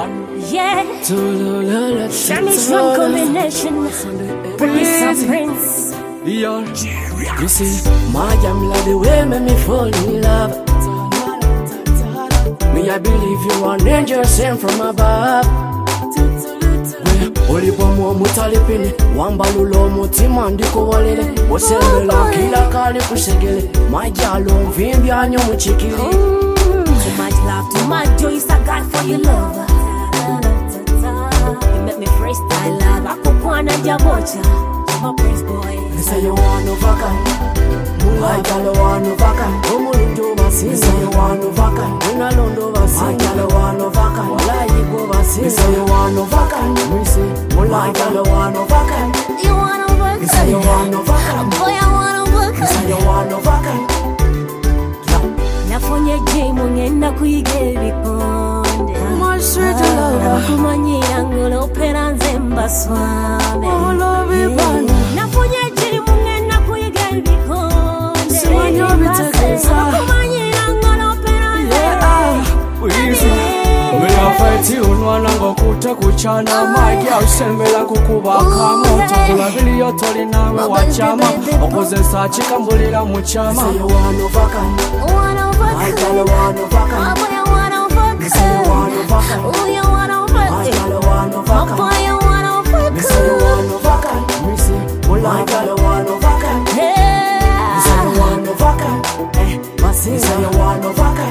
Yeah, Shani's one combination. Prince and Prince. Yeah, you see, my jam like the way make me fall in love. Me, I believe you are an angel sent from above. Oli bomo mutalipini wambalulo mutima ndiko walele osembela kila kali kusegele majalo mvimbi anyo muchikili. Too much love, too much joy, I got for your love. You make me freestyle love. Akukwana jabocha, my Prince boy. Say you want no vaka, my jalo want no vaka. Omulujo basi, say you want no vaka. Unalondo basi, my jalo want no vaka. Wala yibo basi, say you want no vaka. We say, my jalo want no vaka. You want no vaka? Say you want no vaka. Boy, I want no vaka. Say you want no vaka. Nafonye jemu ngenda kuigeri konde. My sweet love, kumanyira ngolo peranze mbaswame. Nafonye jemu ngenda kuigeri konde. Simanyo bitekeza. Kumanyira ngolo peranze. Mea fighti unwana ngokuta kuchana Maigi ausembela kukubaka moto Kulabili yotoli nawe wachama Okoze sachi kambulira muchama Say you want no vaka I tell you want no vaka Say you want no vaka I tell you want no vaka Say you want no vaka I tell you want no vaka Say you want no vaka Say you want no vaka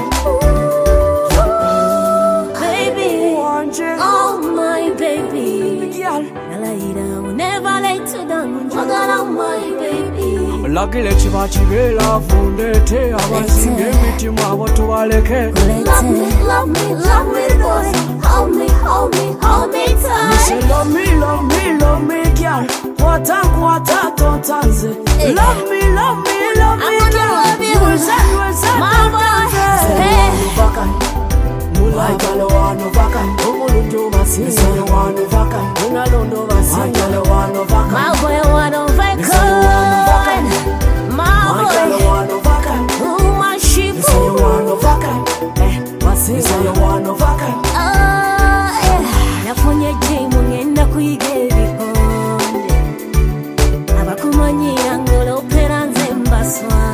Oh my baby, Nalaida will never let you down. Oh my baby. Lagile chiva chivela fundete abasinge mitima watu waleke. Love me, boy. Hold me tight. Say love me, girl. Kwata totanze. Love me, I'm gonna love you, my boy. Mulai kalo wano vaka, omulunjo basi. Say you want no vaka, unalondo basi. Kalo wano vaka, My boy wanna vaka. My kalo boy, wano vaka. oh my sheep. Say you want no vaka, basi. Say you want no vaka. Nafonye jemu ngenda kuigeri konde. Abakumanyira ngolo peranze mbaswa.